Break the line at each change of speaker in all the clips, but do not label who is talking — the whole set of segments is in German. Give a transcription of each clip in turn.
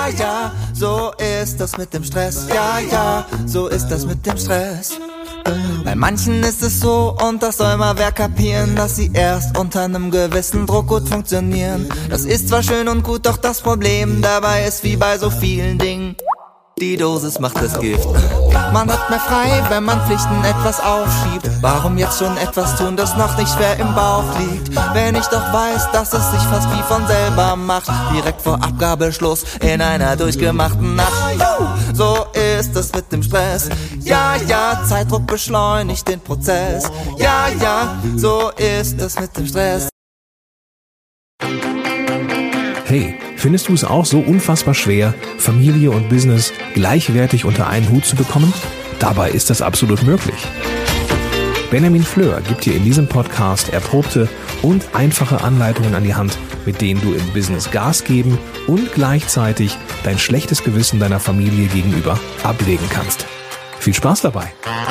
Ja, ja, so ist das mit dem Stress. Ja, ja, so ist das mit dem Stress. Bei manchen ist es so, und das soll mal wer kapieren, dass sie erst unter einem gewissen Druck gut funktionieren. Das ist zwar schön und gut, doch das Problem dabei ist wie bei so vielen Dingen: die Dosis macht das Gift. Man hat mehr frei, wenn man Pflichten etwas aufschiebt. Warum jetzt schon etwas tun, das noch nicht schwer im Bauch liegt? Wenn ich doch weiß, dass es sich fast wie von selber macht, direkt vor Abgabeschluss in einer durchgemachten Nacht. So ist es mit dem Stress. Ja, ja, Zeitdruck beschleunigt den Prozess. Ja, ja, so ist es mit dem Stress.
Hey, findest du es auch so unfassbar schwer, Familie und Business gleichwertig unter einen Hut zu bekommen? Dabei ist das absolut möglich. Benjamin Fleur gibt dir in diesem Podcast erprobte und einfache Anleitungen an die Hand, mit denen du im Business Gas geben und gleichzeitig dein schlechtes Gewissen deiner Familie gegenüber ablegen kannst. Viel Spaß dabei!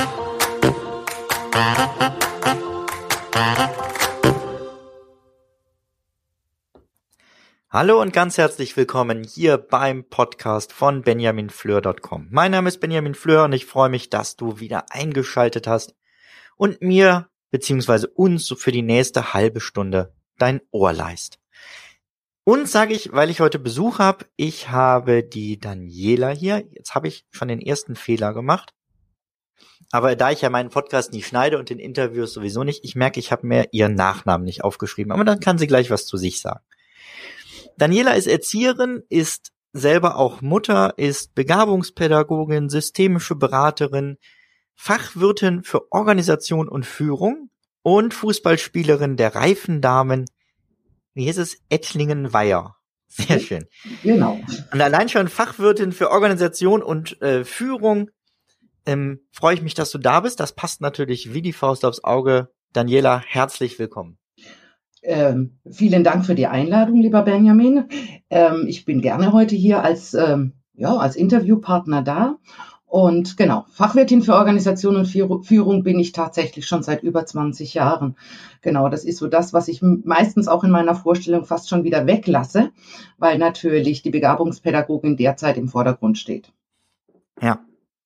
Hallo und ganz herzlich willkommen hier beim Podcast von benjaminfleur.com. Mein Name ist Benjamin Fleur und ich freue mich, dass du wieder eingeschaltet hast und mir bzw. uns für die nächste halbe Stunde dein Ohr leihst. Und sage ich, weil ich heute Besuch habe, ich habe die Daniela hier. Jetzt habe ich schon den ersten Fehler gemacht. Aber da ich ja meinen Podcast nie schneide und den Interviews sowieso nicht, ich merke, ich habe mir ihren Nachnamen nicht aufgeschrieben. Aber dann kann sie gleich was zu sich sagen. Daniela ist Erzieherin, ist selber auch Mutter, ist Begabungspädagogin, systemische Beraterin, Fachwirtin für Organisation und Führung und Fußballspielerin der Reifendamen, wie heißt es, Ettlingen-Weiher. Sehr schön.
Genau.
Und allein schon Fachwirtin für Organisation und Führung, freue ich mich, dass du da bist. Das passt natürlich wie die Faust aufs Auge. Daniela, herzlich willkommen.
Vielen Dank für die Einladung, lieber Benjamin. Ich bin gerne heute hier als Interviewpartner da. Und genau, Fachwirtin für Organisation und Führung bin ich tatsächlich schon seit über 20 Jahren. Genau, das ist so das, was ich meistens auch in meiner Vorstellung fast schon wieder weglasse, weil natürlich die Begabungspädagogin derzeit im Vordergrund steht.
Ja.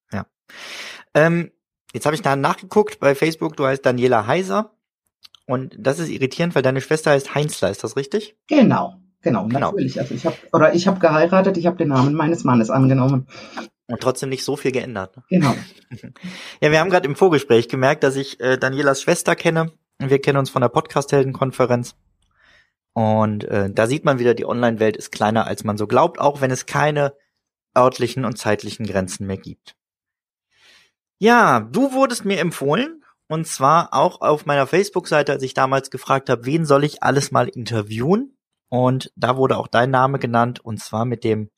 Jetzt habe ich da nachgeguckt bei Facebook, du heißt Daniela Heiser. Und das ist irritierend, weil deine Schwester heißt Heinzler, ist das richtig?
Genau, natürlich. Also ich habe geheiratet, ich habe den Namen meines Mannes angenommen.
Und trotzdem nicht so viel geändert.
Genau.
Ja, wir haben gerade im Vorgespräch gemerkt, dass ich Danielas Schwester kenne. Wir kennen uns von der Podcast-Helden-Konferenz. Und da sieht man wieder, die Online-Welt ist kleiner, als man so glaubt, auch wenn es keine örtlichen und zeitlichen Grenzen mehr gibt. Ja, du wurdest mir empfohlen. Und zwar auch auf meiner Facebook-Seite, als ich damals gefragt habe, wen soll ich alles mal interviewen? Und da wurde auch dein Name genannt, und zwar mit dem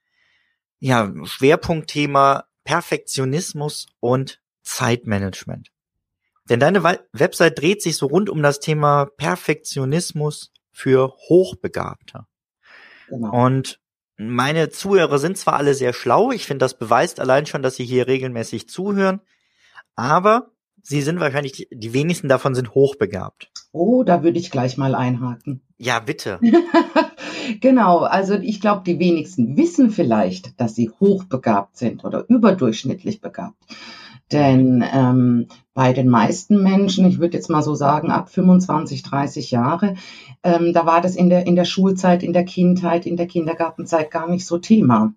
Schwerpunktthema Perfektionismus und Zeitmanagement. Denn deine Website dreht sich so rund um das Thema Perfektionismus für Hochbegabte.
Genau.
Und meine Zuhörer sind zwar alle sehr schlau, ich finde, das beweist allein schon, dass sie hier regelmäßig zuhören, aber sie sind wahrscheinlich, die wenigsten davon sind hochbegabt.
Oh, da würde ich gleich mal einhaken.
Ja, bitte.
Genau, also ich glaube, die wenigsten wissen vielleicht, dass sie hochbegabt sind oder überdurchschnittlich begabt. Denn bei den meisten Menschen, ich würde jetzt mal so sagen, ab 25, 30 Jahre, da war das in der Schulzeit, in der Kindheit, in der Kindergartenzeit gar nicht so Thema.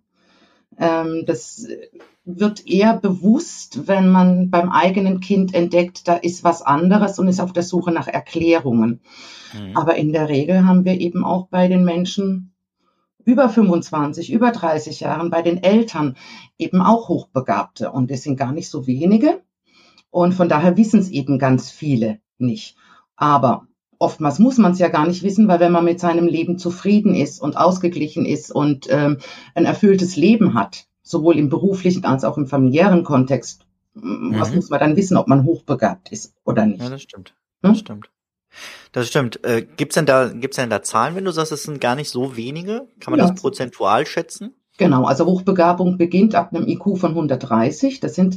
Das wird eher bewusst, wenn man beim eigenen Kind entdeckt, da ist was anderes und ist auf der Suche nach Erklärungen. Mhm. Aber in der Regel haben wir eben auch bei den Menschen über 25, über 30 Jahren, bei den Eltern eben auch Hochbegabte. Und es sind gar nicht so wenige. Und von daher wissen es eben ganz viele nicht. Aber oftmals muss man es ja gar nicht wissen, weil wenn man mit seinem Leben zufrieden ist und ausgeglichen ist und ein erfülltes Leben hat, sowohl im beruflichen als auch im familiären Kontext, was muss man dann wissen, ob man hochbegabt ist oder nicht?
Ja, das stimmt. Das stimmt. Gibt's denn da Zahlen, wenn du sagst, es sind gar nicht so wenige? Kann man das prozentual schätzen?
Genau, also Hochbegabung beginnt ab einem IQ von 130, das sind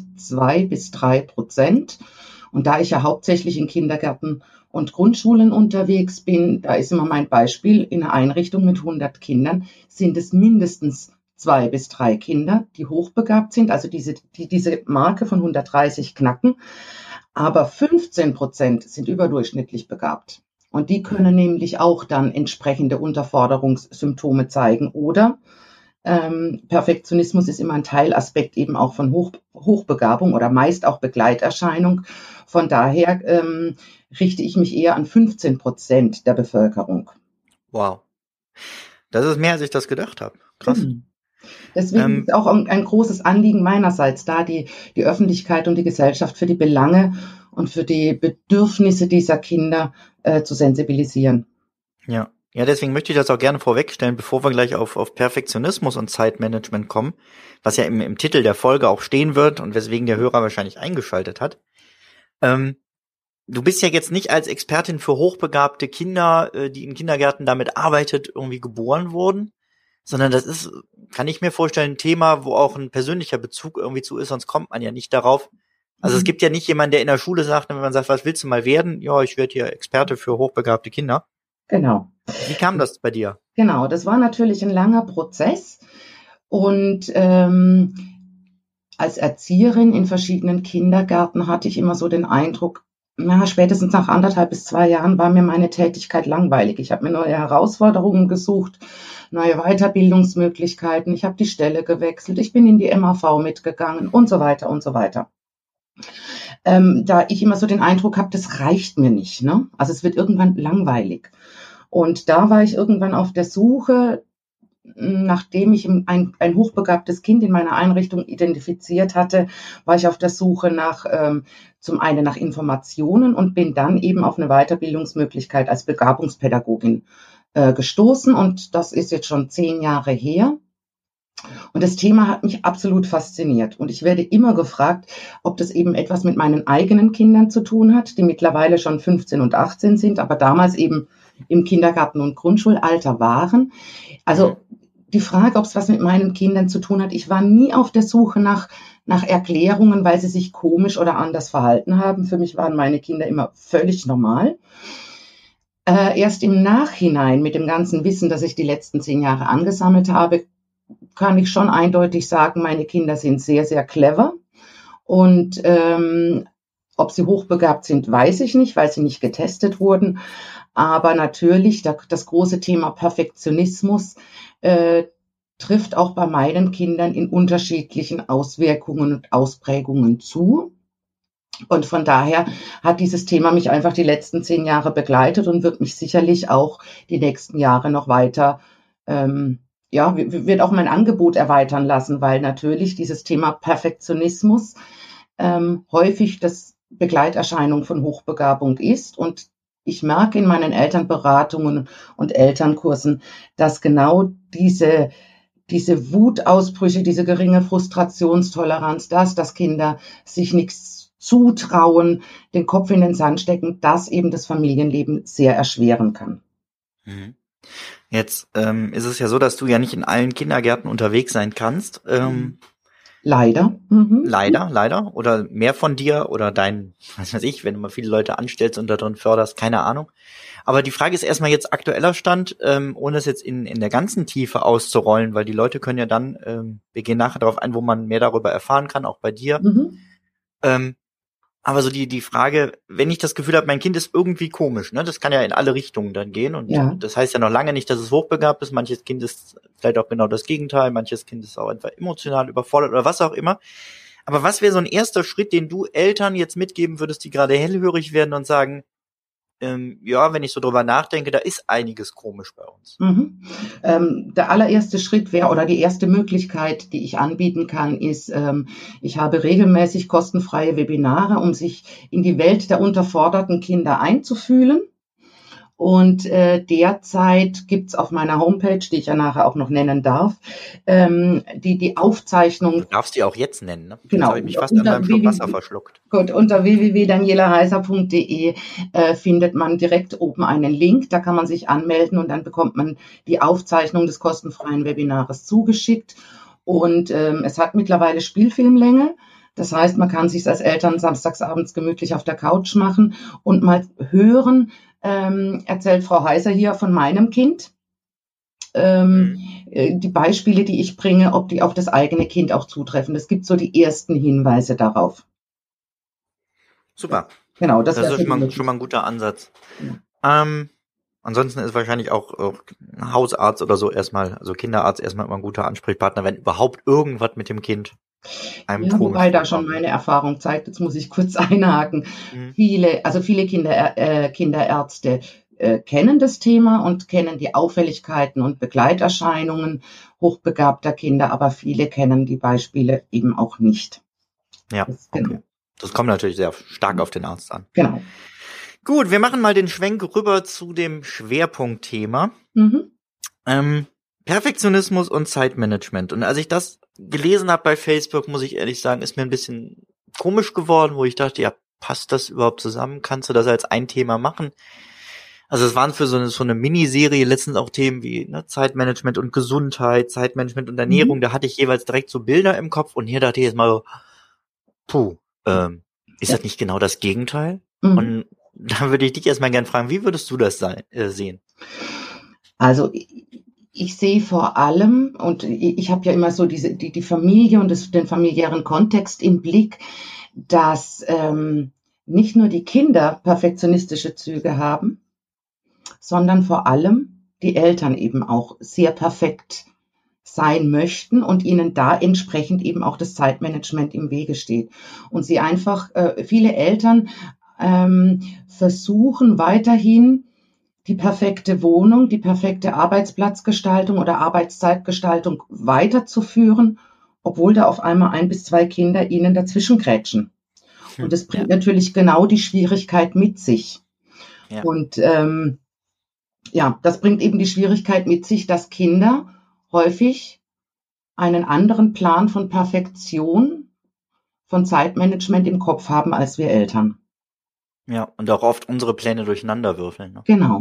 2-3%. Und da ich ja hauptsächlich in Kindergärten und Grundschulen unterwegs bin, da ist immer mein Beispiel, in einer Einrichtung mit 100 Kindern sind es mindestens 2 bis 3 Kinder, die hochbegabt sind, also die diese Marke von 130 knacken. Aber 15% sind überdurchschnittlich begabt. Und die können nämlich auch dann entsprechende Unterforderungssymptome zeigen. Oder Perfektionismus ist immer ein Teilaspekt eben auch von Hochbegabung oder meist auch Begleiterscheinung. Von daher richte ich mich eher an 15% der Bevölkerung.
Wow. Das ist mehr, als ich das gedacht habe. Krass.
Deswegen ist auch ein großes Anliegen meinerseits da, die Öffentlichkeit und die Gesellschaft für die Belange und für die Bedürfnisse dieser Kinder zu sensibilisieren.
Ja, deswegen möchte ich das auch gerne vorwegstellen, bevor wir gleich auf Perfektionismus und Zeitmanagement kommen, was ja im Titel der Folge auch stehen wird und weswegen der Hörer wahrscheinlich eingeschaltet hat. Du bist ja jetzt nicht als Expertin für hochbegabte Kinder, die in Kindergärten damit arbeitet, irgendwie geboren wurden, sondern das ist, kann ich mir vorstellen, ein Thema, wo auch ein persönlicher Bezug irgendwie zu ist, sonst kommt man ja nicht darauf. Also es gibt ja nicht jemanden, der in der Schule sagt, wenn man sagt, was willst du mal werden? Ja, ich werde hier Experte für hochbegabte Kinder.
Genau.
Wie kam das bei dir?
Genau, das war natürlich ein langer Prozess und als Erzieherin in verschiedenen Kindergärten hatte ich immer so den Eindruck, spätestens nach 1,5 bis 2 Jahren war mir meine Tätigkeit langweilig. Ich habe mir neue Herausforderungen gesucht, neue Weiterbildungsmöglichkeiten. Ich habe die Stelle gewechselt, ich bin in die MAV mitgegangen und so weiter und so weiter. Da ich immer so den Eindruck habe, das reicht mir nicht, ne? Also es wird irgendwann langweilig. Und da war ich irgendwann auf der Suche, nachdem ich ein hochbegabtes Kind in meiner Einrichtung identifiziert hatte, war ich auf der Suche zum einen nach Informationen und bin dann eben auf eine Weiterbildungsmöglichkeit als Begabungspädagogin gestoßen. Und das ist jetzt schon 10 Jahre her. Und das Thema hat mich absolut fasziniert. Und ich werde immer gefragt, ob das eben etwas mit meinen eigenen Kindern zu tun hat, die mittlerweile schon 15 und 18 sind, aber damals eben im Kindergarten- und Grundschulalter waren. Also die Frage, ob es was mit meinen Kindern zu tun hat, ich war nie auf der Suche nach Erklärungen, weil sie sich komisch oder anders verhalten haben. Für mich waren meine Kinder immer völlig normal. Erst im Nachhinein, mit dem ganzen Wissen, das ich die letzten 10 Jahre angesammelt habe, kann ich schon eindeutig sagen, meine Kinder sind sehr, sehr clever. Und ob sie hochbegabt sind, weiß ich nicht, weil sie nicht getestet wurden. Aber natürlich, das große Thema Perfektionismus trifft auch bei meinen Kindern in unterschiedlichen Auswirkungen und Ausprägungen zu. Und von daher hat dieses Thema mich einfach die letzten 10 Jahre begleitet und wird mich sicherlich auch die nächsten Jahre noch weiter, wird auch mein Angebot erweitern lassen, weil natürlich dieses Thema Perfektionismus häufig das Begleiterscheinung von Hochbegabung ist. Und ich merke in meinen Elternberatungen und Elternkursen, dass genau diese Wutausbrüche, diese geringe Frustrationstoleranz, dass Kinder sich nichts zutrauen, den Kopf in den Sand stecken, das eben das Familienleben sehr erschweren kann.
Jetzt ist es ja so, dass du ja nicht in allen Kindergärten unterwegs sein kannst.
Leider.
Leider. Oder mehr von dir oder was weiß ich, wenn du mal viele Leute anstellst und darin förderst, keine Ahnung. Aber die Frage ist erstmal jetzt aktueller Stand, ohne es jetzt in der ganzen Tiefe auszurollen, weil die Leute können ja dann, wir gehen nachher darauf ein, wo man mehr darüber erfahren kann, auch bei dir. Aber so die Frage, wenn ich das Gefühl habe, mein Kind ist irgendwie komisch, ne, das kann ja in alle Richtungen dann gehen und das heißt ja noch lange nicht, dass es hochbegabt ist. Manches Kind ist vielleicht auch genau das Gegenteil, manches Kind ist auch einfach emotional überfordert oder was auch immer. Aber was wäre so ein erster Schritt, den du Eltern jetzt mitgeben würdest, die gerade hellhörig werden und sagen, wenn ich so drüber nachdenke, da ist einiges komisch bei uns.
Der allererste Schritt wäre oder die erste Möglichkeit, die ich anbieten kann, ist, ich habe regelmäßig kostenfreie Webinare, um sich in die Welt der unterforderten Kinder einzufühlen. Und derzeit gibt's auf meiner Homepage, die ich ja nachher auch noch nennen darf, die Aufzeichnung.
Du darfst die auch jetzt nennen, ne?
Genau.
Jetzt habe ich mich fast an meinem Schluck Wasser verschluckt.
Gut, unter www.danielaheiser.de findet man direkt oben einen Link, da kann man sich anmelden und dann bekommt man die Aufzeichnung des kostenfreien Webinars zugeschickt. Und es hat mittlerweile Spielfilmlänge. Das heißt, man kann sich als Eltern samstagsabends gemütlich auf der Couch machen und mal hören, erzählt Frau Heiser hier von meinem Kind. die Beispiele, die ich bringe, ob die auf das eigene Kind auch zutreffen. Es gibt so die ersten Hinweise darauf.
Super.
Genau,
das ist schon mal ein guter Ansatz. Ja. Ansonsten ist wahrscheinlich auch ein Hausarzt oder so erstmal, also Kinderarzt erstmal immer ein guter Ansprechpartner, wenn überhaupt irgendwas mit dem Kind einem komisch
wobei da schon meine Erfahrung zeigt, jetzt muss ich kurz einhaken. Viele Kinderärzte kennen das Thema und kennen die Auffälligkeiten und Begleiterscheinungen hochbegabter Kinder, aber viele kennen die Beispiele eben auch nicht.
Ja, okay. Das kommt natürlich sehr stark auf den Arzt an.
Genau.
Gut, wir machen mal den Schwenk rüber zu dem Schwerpunktthema. Perfektionismus und Zeitmanagement. Und als ich das gelesen habe bei Facebook, muss ich ehrlich sagen, ist mir ein bisschen komisch geworden, wo ich dachte, ja, passt das überhaupt zusammen? Kannst du das als ein Thema machen? Also es waren für so eine Miniserie letztens auch Themen wie Zeitmanagement und Gesundheit, Zeitmanagement und Ernährung. Da hatte ich jeweils direkt so Bilder im Kopf und hier dachte ich jetzt mal so, ist das nicht genau das Gegenteil? Und da würde ich dich erstmal gerne fragen, wie würdest du das sehen?
Also ich sehe vor allem, und ich habe ja immer so die Familie und den familiären Kontext im Blick, dass nicht nur die Kinder perfektionistische Züge haben, sondern vor allem die Eltern eben auch sehr perfekt sein möchten und ihnen da entsprechend eben auch das Zeitmanagement im Wege steht. Und sie einfach, viele Eltern versuchen weiterhin die perfekte Wohnung, die perfekte Arbeitsplatzgestaltung oder Arbeitszeitgestaltung weiterzuführen, obwohl da auf einmal 1 bis 2 Kinder ihnen dazwischen grätschen. Und das bringt natürlich genau die Schwierigkeit mit sich. Ja. Und das bringt eben die Schwierigkeit mit sich, dass Kinder häufig einen anderen Plan von Perfektion, von Zeitmanagement im Kopf haben als wir Eltern.
Ja, und auch oft unsere Pläne durcheinander würfeln. Ne?
Genau.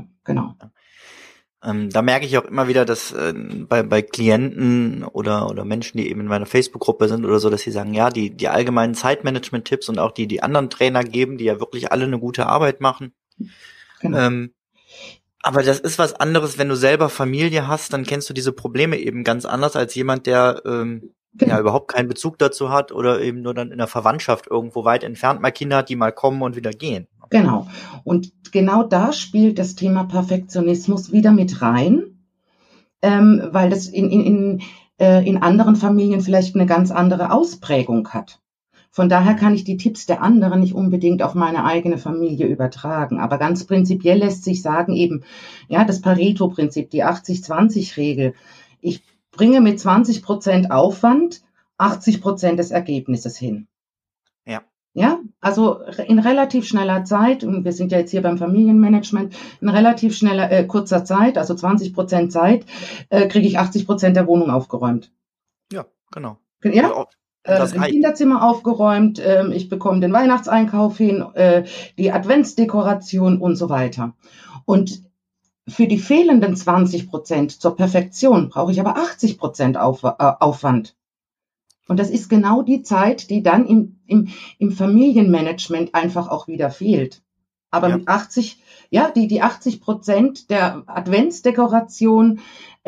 Da merke ich auch immer wieder, dass bei Klienten oder Menschen, die eben in meiner Facebook-Gruppe sind oder so, dass sie sagen, ja, die allgemeinen Zeitmanagement-Tipps und auch die anderen Trainer geben, die ja wirklich alle eine gute Arbeit machen. Genau. Aber das ist was anderes, wenn du selber Familie hast, dann kennst du diese Probleme eben ganz anders als jemand, der überhaupt keinen Bezug dazu hat oder eben nur dann in der Verwandtschaft irgendwo weit entfernt mal Kinder hat, die mal kommen und wieder gehen.
Genau. Und genau da spielt das Thema Perfektionismus wieder mit rein, weil das in anderen Familien vielleicht eine ganz andere Ausprägung hat. Von daher kann ich die Tipps der anderen nicht unbedingt auf meine eigene Familie übertragen. Aber ganz prinzipiell lässt sich sagen eben, das Pareto-Prinzip, die 80-20-Regel. Ich bringe mit 20% Aufwand 80% des Ergebnisses hin. Ja, also in relativ schneller Zeit, und wir sind ja jetzt hier beim Familienmanagement, in relativ kurzer Zeit, also 20% Zeit, kriege ich 80% der Wohnung aufgeräumt.
Ja, genau.
Ja? Das Kinderzimmer aufgeräumt, ich bekomme den Weihnachtseinkauf hin, die Adventsdekoration und so weiter. Und für die fehlenden 20% zur Perfektion brauche ich aber 80% Aufwand. Und das ist genau die Zeit, die dann im Familienmanagement einfach auch wieder fehlt. Aber mit 80, die 80% der Adventsdekoration,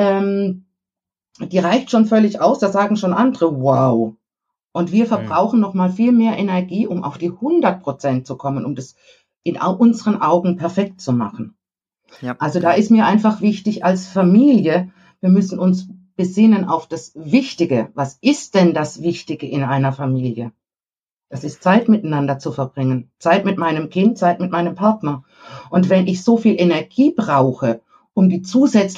die reicht schon völlig aus, da sagen schon andere, wow. Und wir verbrauchen noch mal viel mehr Energie, um auf die 100% zu kommen, um das in unseren Augen perfekt zu machen. Ja. Also da ist mir einfach wichtig als Familie, wir müssen uns besinnen auf das Wichtige. Was ist denn das Wichtige in einer Familie? Das ist Zeit miteinander zu verbringen. Zeit mit meinem Kind, Zeit mit meinem Partner. Und wenn ich so viel Energie brauche, um die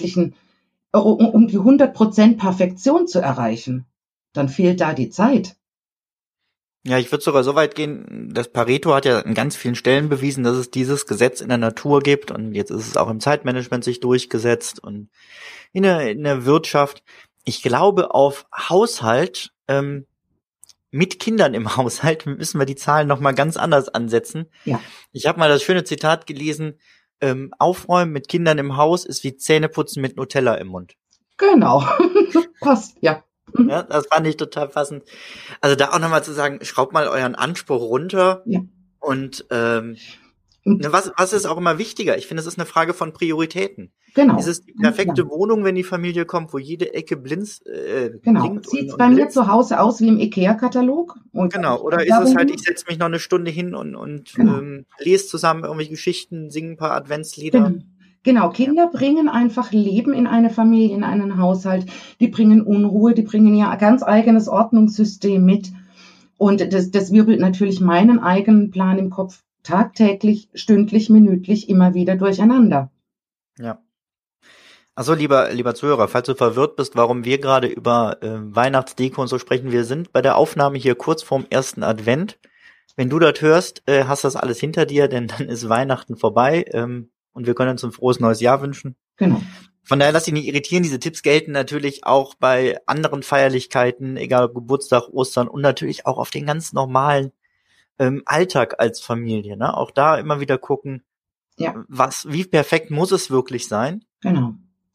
100% Perfektion zu erreichen, dann fehlt da die Zeit.
Ja, ich würde sogar so weit gehen, das Pareto hat ja an ganz vielen Stellen bewiesen, dass es dieses Gesetz in der Natur gibt und jetzt ist es auch im Zeitmanagement sich durchgesetzt und in der Wirtschaft. Ich glaube, auf Haushalt, mit Kindern im Haushalt müssen wir die Zahlen nochmal ganz anders ansetzen. Ja. Ich habe mal das schöne Zitat gelesen, Aufräumen mit Kindern im Haus ist wie Zähneputzen mit Nutella im Mund.
Genau, passt, ja.
Ja, das fand ich total passend. Also da auch nochmal zu sagen, schraubt mal euren Anspruch runter und Ne, was ist auch immer wichtiger? Ich finde, es ist eine Frage von Prioritäten.
Genau.
Ist es die perfekte Wohnung, wenn die Familie kommt, wo jede Ecke blinkt
Sieht's bei mir zu Hause aus wie im IKEA-Katalog?
Genau, oder ist es halt, ich setze mich noch eine Stunde hin und lese zusammen irgendwelche Geschichten, singe ein paar Adventslieder.
Genau, Kinder bringen einfach Leben in eine Familie, in einen Haushalt. Die bringen Unruhe, die bringen ja ein ganz eigenes Ordnungssystem mit. Und das wirbelt natürlich meinen eigenen Plan im Kopf tagtäglich, stündlich, minütlich immer wieder durcheinander.
Ja. Also lieber Zuhörer, falls du verwirrt bist, warum wir gerade über Weihnachtsdeko und so sprechen, wir sind bei der Aufnahme hier kurz vorm ersten Advent. Wenn du das hörst, hast das alles hinter dir, denn dann ist Weihnachten vorbei und wir können uns ein frohes neues Jahr wünschen.
Genau.
Von daher lass dich nicht irritieren, diese Tipps gelten natürlich auch bei anderen Feierlichkeiten, egal ob Geburtstag, Ostern und natürlich auch auf den ganz normalen Alltag als Familie. Ne? Auch da immer wieder gucken, wie perfekt muss es wirklich sein?
Genau.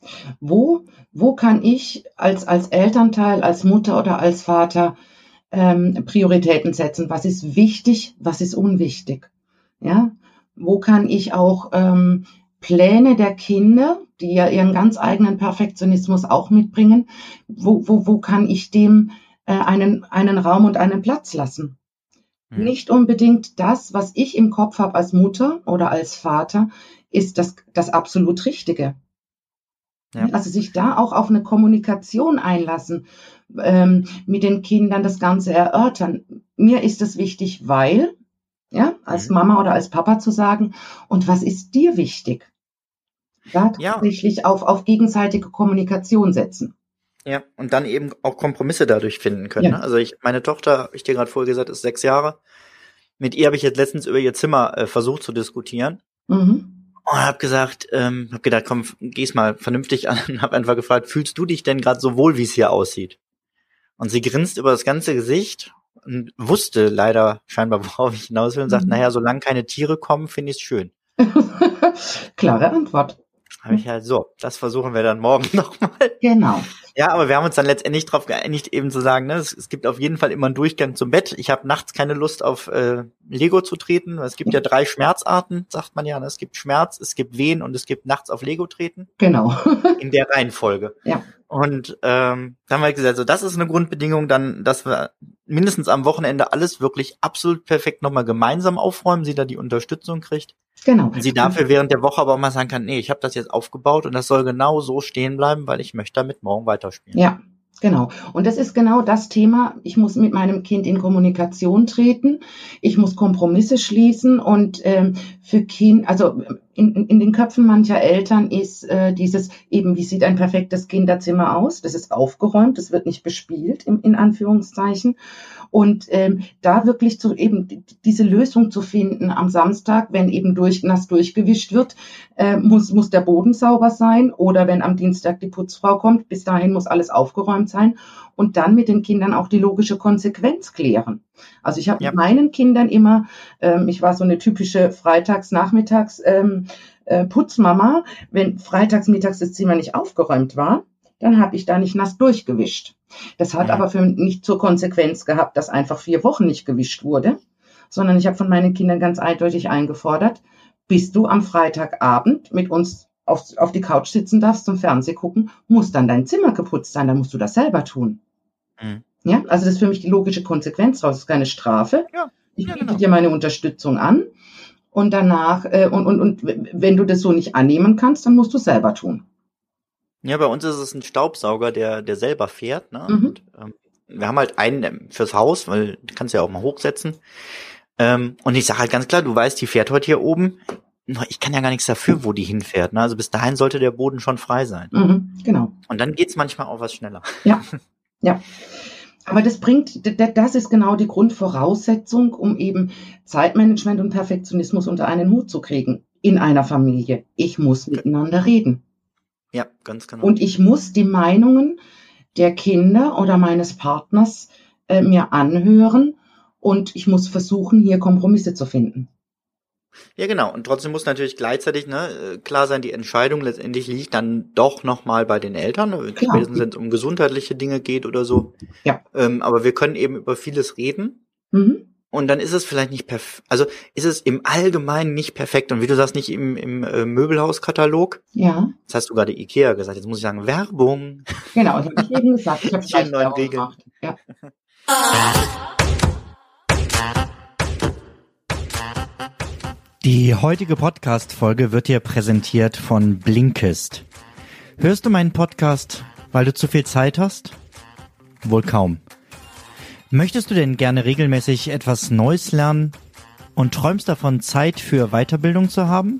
Wo kann ich als Elternteil, als Mutter oder als Vater Prioritäten setzen? Was ist wichtig, was ist unwichtig? Ja, wo kann ich auch Pläne der Kinder, die ja ihren ganz eigenen Perfektionismus auch mitbringen, wo kann ich dem einen Raum und einen Platz lassen? Nicht unbedingt das, was ich im Kopf habe als Mutter oder als Vater, ist das absolut Richtige. Ja. Also sich da auch auf eine Kommunikation einlassen, mit den Kindern das Ganze erörtern. Mir ist es wichtig, weil, als Mama oder als Papa zu sagen, und was ist dir wichtig? Da tatsächlich auf gegenseitige Kommunikation setzen.
Ja, und dann eben auch Kompromisse dadurch finden können. Ja. Ne? Also meine Tochter, habe ich dir gerade vorher gesagt, ist 6 Jahre. Mit ihr habe ich jetzt letztens über ihr Zimmer versucht zu diskutieren. Und habe gedacht, komm, geh's mal vernünftig an und habe einfach gefragt, fühlst du dich denn gerade so wohl, wie es hier aussieht? Und sie grinst über das ganze Gesicht und wusste leider scheinbar, worauf ich hinaus will und sagt, naja, solange keine Tiere kommen, finde ich es schön.
Klare Antwort.
Habe ich halt so, das versuchen wir dann morgen nochmal.
Genau.
Ja, aber wir haben uns dann letztendlich darauf geeinigt, eben zu sagen, ne, es gibt auf jeden Fall immer einen Durchgang zum Bett. Ich habe nachts keine Lust auf Lego zu treten. Es gibt ja 3 Schmerzarten, sagt man ja. Ne? Es gibt Schmerz, es gibt Wehen und es gibt nachts auf Lego treten.
Genau.
In der Reihenfolge. Ja. Und dann haben wir gesagt, so das ist eine Grundbedingung, dann, dass wir mindestens am Wochenende alles wirklich absolut perfekt nochmal gemeinsam aufräumen, sie da die Unterstützung kriegt.
Genau.
Und sie dafür während der Woche aber auch mal sagen kann, nee, ich habe das jetzt aufgebaut und das soll genau so stehen bleiben, weil ich möchte damit morgen weiterspielen.
Ja, genau. Und das ist genau das Thema. Ich muss mit meinem Kind in Kommunikation treten. Ich muss Kompromisse schließen und für Kind, also in den Köpfen mancher Eltern ist dieses eben, wie sieht ein perfektes Kinderzimmer aus? Das ist aufgeräumt, das wird nicht bespielt, in Anführungszeichen. Und da wirklich eben diese Lösung zu finden am Samstag, wenn eben nass durchgewischt wird, muss der Boden sauber sein, oder wenn am Dienstag die Putzfrau kommt, bis dahin muss alles aufgeräumt sein, und dann mit den Kindern auch die logische Konsequenz klären. Also ich habe mit meinen Kindern immer, ich war so eine typische Freitags-Nachmittags Putzmama, wenn freitags mittags das Zimmer nicht aufgeräumt war, dann habe ich da nicht nass durchgewischt. Das hat aber für mich nicht zur Konsequenz gehabt, dass einfach 4 Wochen nicht gewischt wurde, sondern ich habe von meinen Kindern ganz eindeutig eingefordert, bis du am Freitagabend mit uns auf die Couch sitzen darfst zum Fernsehen gucken, muss dann dein Zimmer geputzt sein, dann musst du das selber tun. Ja, also das ist für mich die logische Konsequenz daraus. Das ist keine Strafe. Ja, ich biete dir meine Unterstützung an und danach, und wenn du das so nicht annehmen kannst, dann musst du es selber tun.
Ja, bei uns ist es ein Staubsauger, der selber fährt. Ne? Und, wir haben halt einen fürs Haus, weil du kannst ja auch mal hochsetzen. Und ich sage halt ganz klar, du weißt, die fährt heute hier oben. Ich kann ja gar nichts dafür, wo die hinfährt. Ne? Also bis dahin sollte der Boden schon frei sein.
Genau.
Und dann geht's manchmal auch was schneller.
Ja. Aber das ist genau die Grundvoraussetzung, um eben Zeitmanagement und Perfektionismus unter einen Hut zu kriegen in einer Familie. Ich muss miteinander reden.
Ja, ganz genau.
Und ich muss die Meinungen der Kinder oder meines Partners mir anhören, und ich muss versuchen, hier Kompromisse zu finden.
Ja, genau. Und trotzdem muss natürlich gleichzeitig klar sein, die Entscheidung letztendlich liegt dann doch nochmal bei den Eltern, spätestens wenn es um gesundheitliche Dinge geht oder so.
Ja.
Aber wir können eben über vieles reden. Und dann ist es vielleicht nicht perfekt, also ist es im Allgemeinen nicht perfekt. Und wie du sagst, nicht im Möbelhauskatalog.
Ja.
Das hast du gerade Ikea gesagt. Jetzt muss ich sagen, Werbung.
Genau, das habe ich eben gesagt. Ich habe gleich
neuen
Werbung
Regeln.
gemacht. Ja.
Die heutige Podcast-Folge wird dir präsentiert von Blinkist. Hörst du meinen Podcast, weil du zu viel Zeit hast? Wohl kaum. Möchtest du denn gerne regelmäßig etwas Neues lernen und träumst davon, Zeit für Weiterbildung zu haben?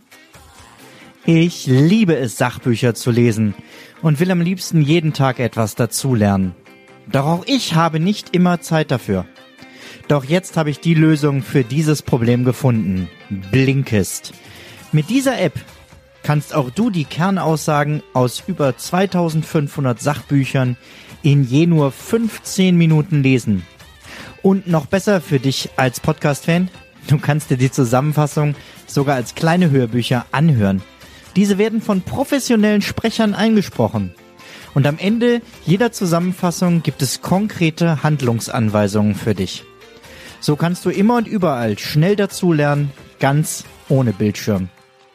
Ich liebe es, Sachbücher zu lesen und will am liebsten jeden Tag etwas dazulernen. Doch auch ich habe nicht immer Zeit dafür. Doch jetzt habe ich die Lösung für dieses Problem gefunden. Blinkist. Mit dieser App kannst auch du die Kernaussagen aus über 2500 Sachbüchern in je nur 15 Minuten lesen. Und noch besser für dich als Podcast-Fan, du kannst dir die Zusammenfassung sogar als kleine Hörbücher anhören. Diese werden von professionellen Sprechern eingesprochen. Und am Ende jeder Zusammenfassung gibt es konkrete Handlungsanweisungen für dich. So kannst du immer und überall schnell dazulernen, ganz ohne Bildschirm.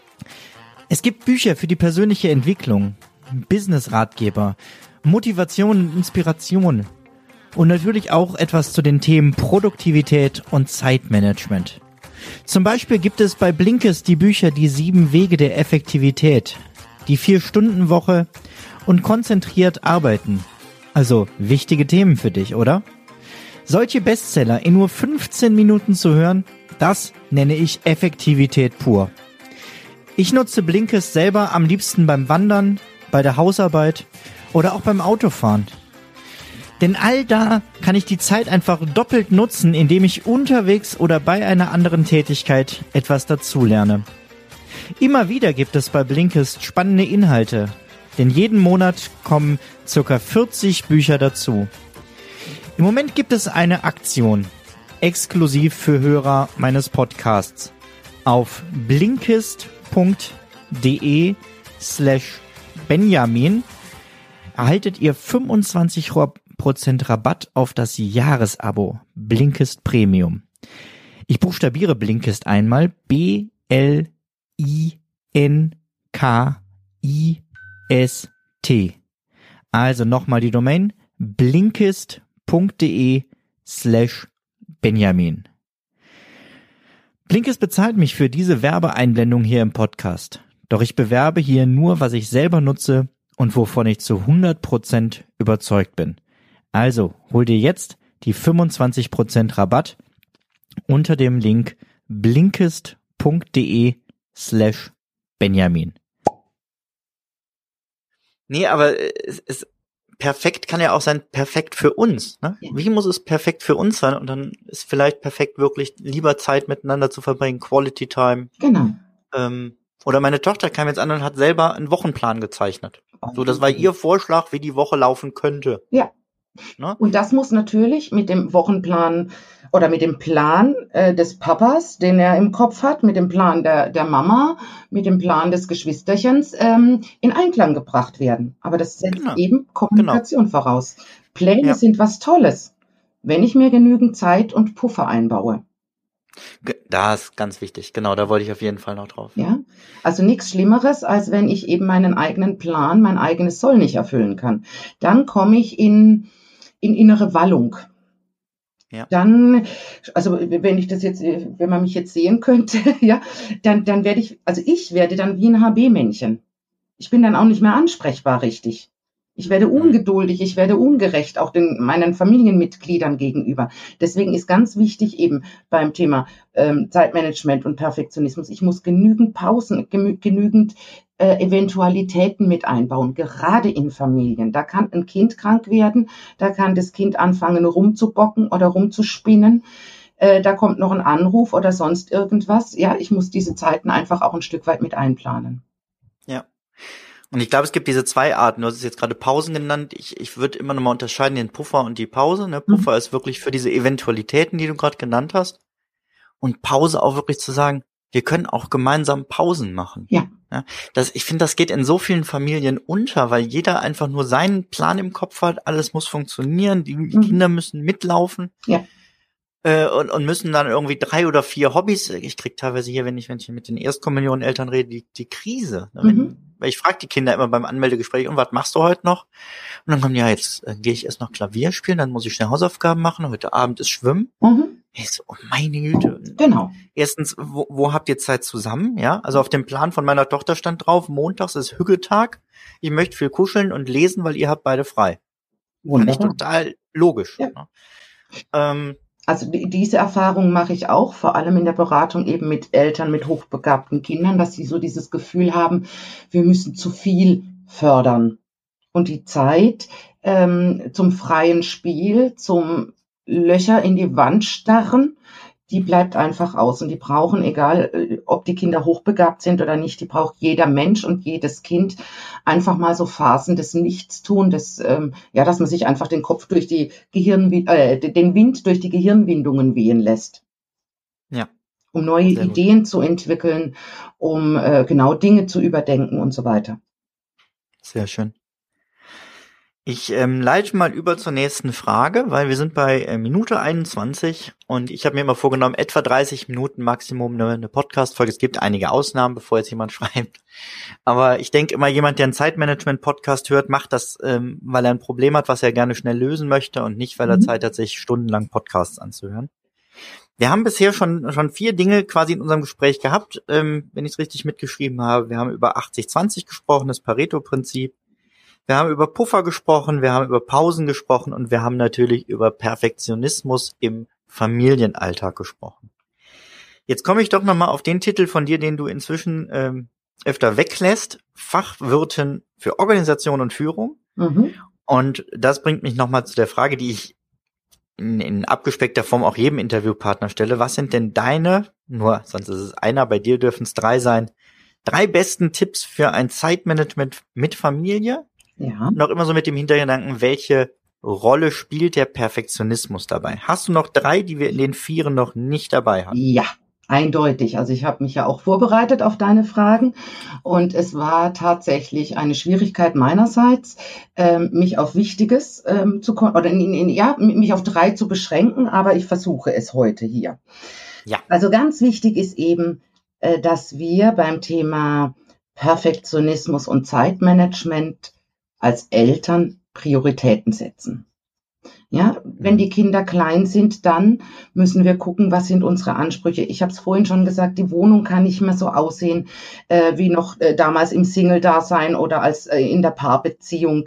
Es gibt Bücher für die persönliche Entwicklung, Business-Ratgeber, Motivation und Inspiration und natürlich auch etwas zu den Themen Produktivität und Zeitmanagement. Zum Beispiel gibt es bei Blinkist die Bücher Die 7 Wege der Effektivität, die 4-Stunden-Woche und konzentriert arbeiten. Also wichtige Themen für dich, oder? Solche Bestseller in nur 15 Minuten zu hören, das nenne ich Effektivität pur. Ich nutze Blinkist selber am liebsten beim Wandern, bei der Hausarbeit oder auch beim Autofahren. Denn all da kann ich die Zeit einfach doppelt nutzen, indem ich unterwegs oder bei einer anderen Tätigkeit etwas dazulerne. Immer wieder gibt es bei Blinkist spannende Inhalte, denn jeden Monat kommen ca. 40 Bücher dazu. Im Moment gibt es eine Aktion, exklusiv für Hörer meines Podcasts. Auf blinkist.de/Benjamin erhaltet ihr 25% Rabatt auf das Jahresabo Blinkist Premium. Ich buchstabiere Blinkist einmal. BLINKIST. Also nochmal die Domain blinkist.de/Benjamin. Blinkist bezahlt mich für diese Werbeeinblendung hier im Podcast. Doch ich bewerbe hier nur, was ich selber nutze und wovon ich zu 100% überzeugt bin. Also hol dir jetzt die 25% Rabatt unter dem Link blinkist.de/Benjamin. Nee, aber es perfekt kann ja auch sein, perfekt für uns. Ne? Ja. Wie muss es perfekt für uns sein? Und dann ist vielleicht perfekt wirklich lieber Zeit miteinander zu verbringen, Quality Time.
Genau.
Oder meine Tochter kam jetzt an und hat selber einen Wochenplan gezeichnet. So, das war ihr Vorschlag, wie die Woche laufen könnte.
Ja.
Ne?
Und das muss natürlich mit dem Wochenplan oder mit dem Plan des Papas, den er im Kopf hat, mit dem Plan der Mama, mit dem Plan des Geschwisterchens in Einklang gebracht werden. Aber das setzt eben Kommunikation voraus. Pläne sind was Tolles, wenn ich mir genügend Zeit und Puffer einbaue.
Das ist ganz wichtig. Genau, da wollte ich auf jeden Fall noch drauf.
Ja, also nichts Schlimmeres, als wenn ich eben meinen eigenen Plan, mein eigenes Soll nicht erfüllen kann. Dann komme ich in innere Wallung.
Ja.
Dann, also wenn man mich jetzt sehen könnte, ja, dann werde ich werde dann wie ein HB-Männchen. Ich bin dann auch nicht mehr ansprechbar richtig. Ich werde ungeduldig, ich werde ungerecht, auch meinen Familienmitgliedern gegenüber. Deswegen ist ganz wichtig eben beim Thema Zeitmanagement und Perfektionismus, ich muss genügend Pausen, genügend Eventualitäten mit einbauen, gerade in Familien. Da kann ein Kind krank werden, da kann das Kind anfangen rumzubocken oder rumzuspinnen. Da kommt noch ein Anruf oder sonst irgendwas. Ja, ich muss diese Zeiten einfach auch ein Stück weit mit einplanen.
Ja. Und ich glaube, es gibt diese zwei Arten. Du hast es jetzt gerade Pausen genannt. Ich würde immer noch mal unterscheiden den Puffer und die Pause. Ne? Puffer ist wirklich für diese Eventualitäten, die du gerade genannt hast. Und Pause auch wirklich zu sagen, wir können auch gemeinsam Pausen machen.
Ja.
Ja, ich finde, das geht in so vielen Familien unter, weil jeder einfach nur seinen Plan im Kopf hat, alles muss funktionieren, die Kinder müssen mitlaufen.
Ja.
und müssen dann irgendwie 3 oder 4 Hobbys. Ich krieg teilweise hier, wenn ich mit den Erstkommunioneltern rede, die Krise. Ne? Weil ich frage die Kinder immer beim Anmeldegespräch, und was machst du heute noch? Und dann kommen die, ja, jetzt gehe ich erst noch Klavier spielen, dann muss ich schnell Hausaufgaben machen, heute Abend ist Schwimmen. Ich so, oh meine Güte.
Genau.
Erstens, wo habt ihr Zeit zusammen? Ja, also auf dem Plan von meiner Tochter stand drauf, montags ist Hüggetag. Ich möchte viel kuscheln und lesen, weil ihr habt beide frei. Fand ich total logisch.
Ja.
Ne?
Also diese Erfahrung mache ich auch, vor allem in der Beratung eben mit Eltern mit hochbegabten Kindern, dass sie so dieses Gefühl haben, wir müssen zu viel fördern. Und die Zeit zum freien Spiel, zum Löcher in die Wand starren, die bleibt einfach aus. Und die brauchen, egal ob die Kinder hochbegabt sind oder nicht, die braucht jeder Mensch und jedes Kind einfach mal so Phasen des Nichtstun, dass man sich einfach den Kopf durch die den Wind durch die Gehirnwindungen wehen lässt.
Ja.
Um neue Ideen zu entwickeln, um genau Dinge zu überdenken und so weiter.
Sehr schön. Ich leite mal über zur nächsten Frage, weil wir sind bei Minute 21 und ich habe mir immer vorgenommen, etwa 30 Minuten Maximum eine Podcast-Folge. Es gibt einige Ausnahmen, bevor jetzt jemand schreibt. Aber ich denke immer, jemand, der einen Zeitmanagement-Podcast hört, macht das, weil er ein Problem hat, was er gerne schnell lösen möchte und nicht, weil er Zeit hat, sich stundenlang Podcasts anzuhören. Wir haben bisher schon 4 Dinge quasi in unserem Gespräch gehabt, wenn ich es richtig mitgeschrieben habe. Wir haben über 80-20 gesprochen, das Pareto-Prinzip. Wir haben über Puffer gesprochen, wir haben über Pausen gesprochen und wir haben natürlich über Perfektionismus im Familienalltag gesprochen. Jetzt komme ich doch nochmal auf den Titel von dir, den du inzwischen öfter weglässt, Fachwirtin für Organisation und Führung. Und das bringt mich nochmal zu der Frage, die ich in abgespeckter Form auch jedem Interviewpartner stelle. Was sind denn deine, nur sonst ist es einer, bei dir dürfen es 3 sein, 3 besten Tipps für ein Zeitmanagement mit Familie?
Ja.
Noch immer so mit dem Hintergedanken, welche Rolle spielt der Perfektionismus dabei? Hast du noch 3, die wir in den 4 noch nicht dabei haben?
Ja, eindeutig. Also ich habe mich ja auch vorbereitet auf deine Fragen und es war tatsächlich eine Schwierigkeit meinerseits, mich auf Wichtiges mich auf 3 zu beschränken, aber ich versuche es heute hier.
Ja.
Also ganz wichtig ist eben, dass wir beim Thema Perfektionismus und Zeitmanagement als Eltern Prioritäten setzen. Ja, wenn die Kinder klein sind, dann müssen wir gucken, was sind unsere Ansprüche. Ich habe es vorhin schon gesagt, die Wohnung kann nicht mehr so aussehen wie noch damals im Single-Dasein oder als in der Paarbeziehung.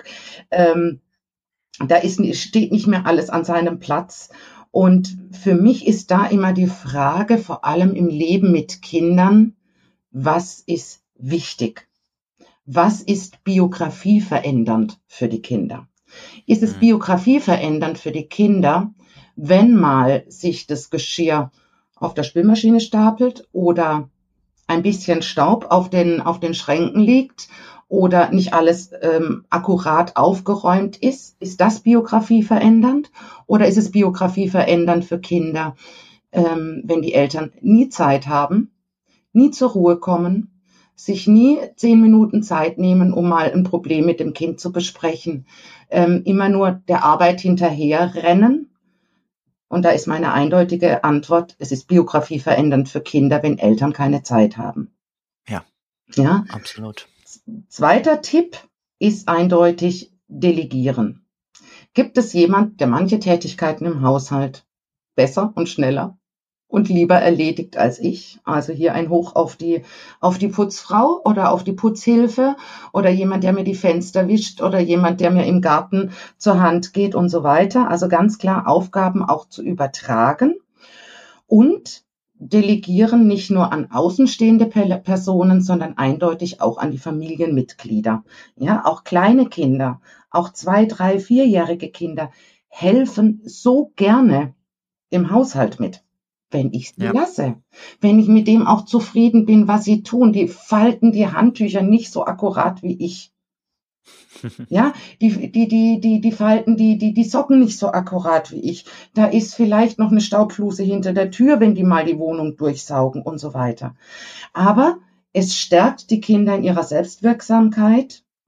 Da steht nicht mehr alles an seinem Platz. Und für mich ist da immer die Frage, vor allem im Leben mit Kindern, was ist wichtig? Was ist biografieverändernd für die Kinder? Ist es biografieverändernd für die Kinder, wenn mal sich das Geschirr auf der Spülmaschine stapelt oder ein bisschen Staub auf den Schränken liegt oder nicht alles akkurat aufgeräumt ist? Ist das biografieverändernd? Oder ist es biografieverändernd für Kinder, wenn die Eltern nie Zeit haben, nie zur Ruhe kommen, sich nie 10 Minuten Zeit nehmen, um mal ein Problem mit dem Kind zu besprechen, immer nur der Arbeit hinterher rennen? Und da ist meine eindeutige Antwort, es ist biografieverändernd für Kinder, wenn Eltern keine Zeit haben. Ja,
absolut.
Zweiter Tipp ist eindeutig delegieren. Gibt es jemand, der manche Tätigkeiten im Haushalt besser und schneller und lieber erledigt als ich? Also hier ein Hoch auf die Putzfrau oder auf die Putzhilfe oder jemand, der mir die Fenster wischt oder jemand, der mir im Garten zur Hand geht und so weiter. Also ganz klar Aufgaben auch zu übertragen und delegieren nicht nur an außenstehende Personen, sondern eindeutig auch an die Familienmitglieder. Ja, auch kleine Kinder, auch 2-, 3-, 4-jährige Kinder helfen so gerne im Haushalt mit, wenn ich sie lasse. Wenn ich mit dem auch zufrieden bin, was sie tun. Die falten die Handtücher nicht so akkurat wie ich. Ja, die falten die Socken nicht so akkurat wie ich. Da ist vielleicht noch eine Staubfluse hinter der Tür, wenn die mal die Wohnung durchsaugen und so weiter. Aber es stärkt die Kinder in ihrer Selbstwirksamkeit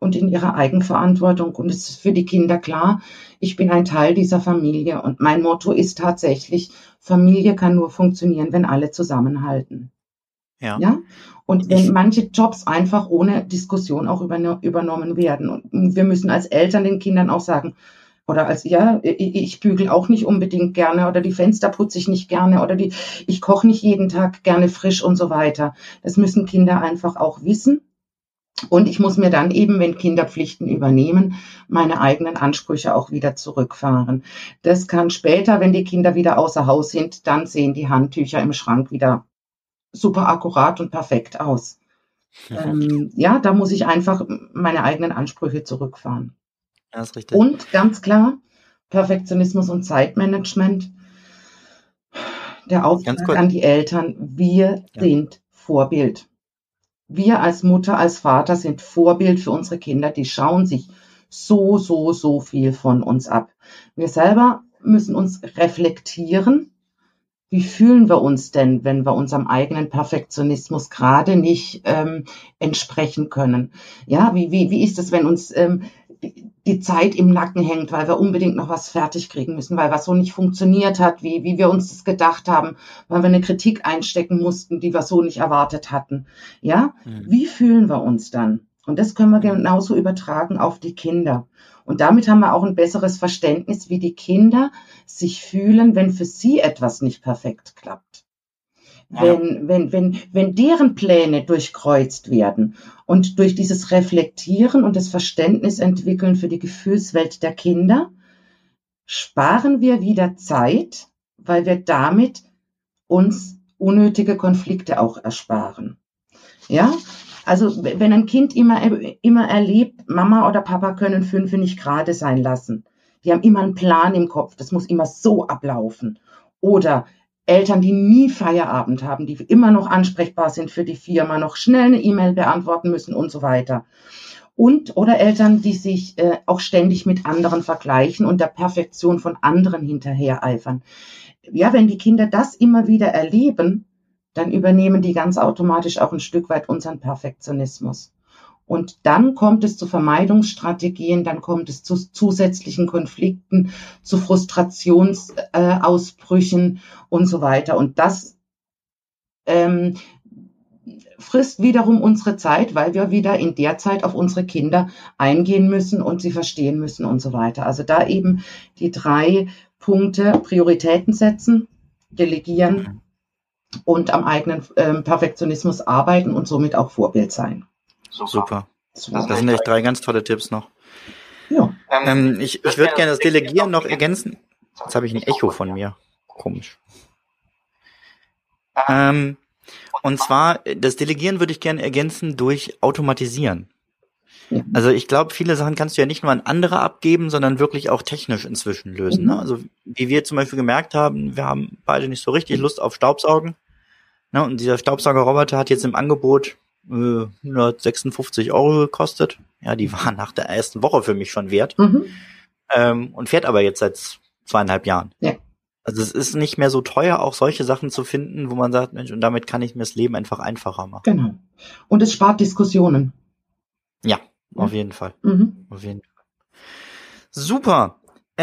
und in ihrer Eigenverantwortung. Und es ist für die Kinder klar, ich bin ein Teil dieser Familie. Und mein Motto ist tatsächlich, Familie kann nur funktionieren, wenn alle zusammenhalten. Ja? Und wenn manche Jobs einfach ohne Diskussion auch übernommen werden. Und wir müssen als Eltern den Kindern auch sagen, oder ich bügel auch nicht unbedingt gerne oder die Fenster putze ich nicht gerne oder ich koche nicht jeden Tag gerne frisch und so weiter. Das müssen Kinder einfach auch wissen. Und ich muss mir dann eben, wenn Kinder Pflichten übernehmen, meine eigenen Ansprüche auch wieder zurückfahren. Das kann später, wenn die Kinder wieder außer Haus sind, dann sehen die Handtücher im Schrank wieder super akkurat und perfekt aus. Da muss ich einfach meine eigenen Ansprüche zurückfahren.
Das ist richtig.
Und ganz klar, Perfektionismus und Zeitmanagement. Der Auftrag an die Eltern, wir sind Vorbild. Wir als Mutter, als Vater sind Vorbild für unsere Kinder. Die schauen sich so viel von uns ab. Wir selber müssen uns reflektieren. Wie fühlen wir uns denn, wenn wir unserem eigenen Perfektionismus gerade nicht entsprechen können? Ja, wie ist es, wenn uns die Zeit im Nacken hängt, weil wir unbedingt noch was fertig kriegen müssen, weil was so nicht funktioniert hat, wie wir uns das gedacht haben, weil wir eine Kritik einstecken mussten, die wir so nicht erwartet hatten. Ja, Wie fühlen wir uns dann? Und das können wir genauso übertragen auf die Kinder. Und damit haben wir auch ein besseres Verständnis, wie die Kinder sich fühlen, wenn für sie etwas nicht perfekt klappt. Wenn deren Pläne durchkreuzt werden und durch dieses Reflektieren und das Verständnis entwickeln für die Gefühlswelt der Kinder, sparen wir wieder Zeit, weil wir damit uns unnötige Konflikte auch ersparen. Ja? Also wenn ein Kind immer erlebt, Mama oder Papa können 5 nicht gerade sein lassen. Die haben immer einen Plan im Kopf, das muss immer so ablaufen. Oder Eltern, die nie Feierabend haben, die immer noch ansprechbar sind für die Firma, noch schnell eine E-Mail beantworten müssen und so weiter. Oder Eltern, die sich auch ständig mit anderen vergleichen und der Perfektion von anderen hinterhereifern. Ja, wenn die Kinder das immer wieder erleben, dann übernehmen die ganz automatisch auch ein Stück weit unseren Perfektionismus. Und dann kommt es zu Vermeidungsstrategien, dann kommt es zu zusätzlichen Konflikten, zu Frustrationsausbrüchen und so weiter. Und das frisst wiederum unsere Zeit, weil wir wieder in der Zeit auf unsere Kinder eingehen müssen und sie verstehen müssen und so weiter. Also da eben die 3 Punkte: Prioritäten setzen, delegieren und am eigenen Perfektionismus arbeiten und somit auch Vorbild sein.
Super. Das sind echt 3 ganz tolle Tipps noch.
Ja.
Ich würde gerne das Delegieren noch ergänzen. Jetzt habe ich ein Echo von mir. Komisch. Und zwar, das Delegieren würde ich gerne ergänzen durch Automatisieren. Ja. Also ich glaube, viele Sachen kannst du ja nicht nur an andere abgeben, sondern wirklich auch technisch inzwischen lösen. Ne? Also wie wir zum Beispiel gemerkt haben, wir haben beide nicht so richtig Lust auf Staubsaugen. Ne? Und dieser Staubsaugerroboter hat jetzt im Angebot 156 € gekostet. Ja, die waren nach der ersten Woche für mich schon wert. Und fährt aber jetzt seit 2,5 Jahren. Ja. Also es ist nicht mehr so teuer, auch solche Sachen zu finden, wo man sagt, Mensch, und damit kann ich mir das Leben einfach einfacher machen.
Genau. Und es spart Diskussionen.
Ja, auf jeden Fall. Auf jeden Fall. Super.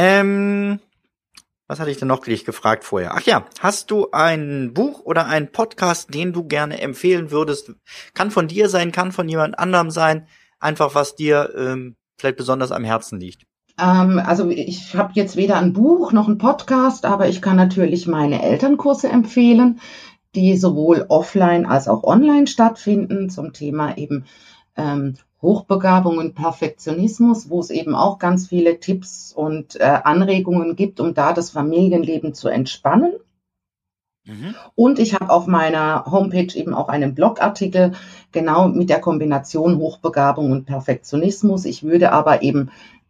Was hatte ich denn noch gleich gefragt vorher? Ach ja, hast du ein Buch oder einen Podcast, den du gerne empfehlen würdest? Kann von dir sein, kann von jemand anderem sein. Einfach, was dir vielleicht besonders am Herzen liegt.
Also ich habe jetzt weder ein Buch noch einen Podcast, aber ich kann natürlich meine Elternkurse empfehlen, die sowohl offline als auch online stattfinden zum Thema eben Hochbegabung und Perfektionismus, wo es eben auch ganz viele Tipps und Anregungen gibt, um da das Familienleben zu entspannen. Und ich habe auf meiner Homepage eben auch einen Blogartikel, genau mit der Kombination Hochbegabung und Perfektionismus. Ich würde aber eben,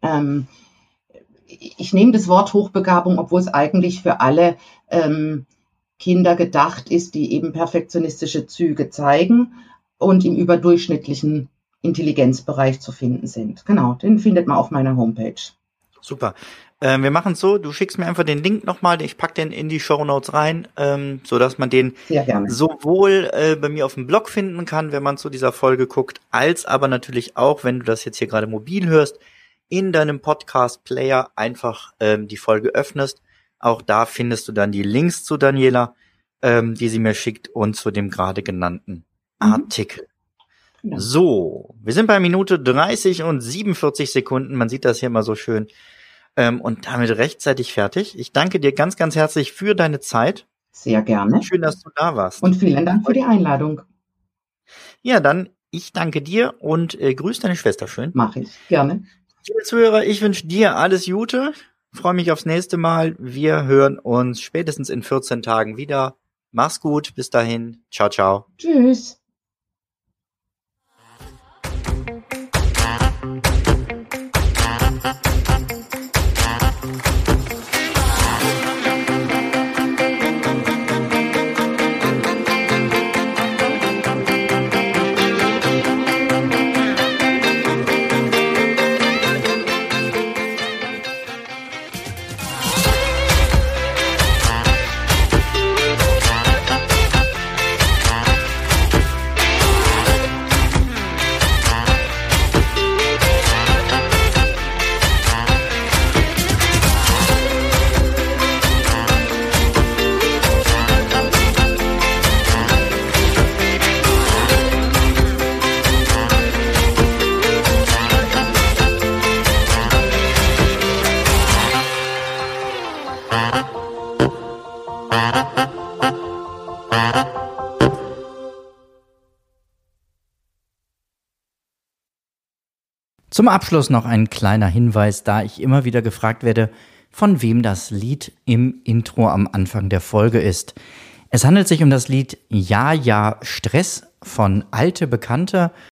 ich nehme das Wort Hochbegabung, obwohl es eigentlich für alle Kinder gedacht ist, die eben perfektionistische Züge zeigen und im überdurchschnittlichen Intelligenzbereich zu finden sind. Genau, den findet man auf meiner Homepage.
Super. Wir machen es so, du schickst mir einfach den Link nochmal, ich pack den in die Shownotes rein, sodass man den sowohl bei mir auf dem Blog finden kann, wenn man zu dieser Folge guckt, als aber natürlich auch, wenn du das jetzt hier gerade mobil hörst, in deinem Podcast-Player einfach die Folge öffnest. Auch da findest du dann die Links zu Daniela, die sie mir schickt und zu dem gerade genannten Artikel. Ja. So, wir sind bei Minute 30 und 47 Sekunden. Man sieht das hier immer so schön. Und damit rechtzeitig fertig. Ich danke dir ganz, ganz herzlich für deine Zeit.
Sehr gerne.
Schön, dass du da warst.
Und vielen Dank für die Einladung.
Ja, dann ich danke dir und grüß deine Schwester schön.
Mach ich, gerne.
Liebe Zuhörer, ich wünsche dir alles Gute. Freue mich aufs nächste Mal. Wir hören uns spätestens in 14 Tagen wieder. Mach's gut. Bis dahin. Ciao, ciao.
Tschüss.
Zum Abschluss noch ein kleiner Hinweis, da ich immer wieder gefragt werde, von wem das Lied im Intro am Anfang der Folge ist. Es handelt sich um das Lied Ja, ja, Stress von Alte Bekannte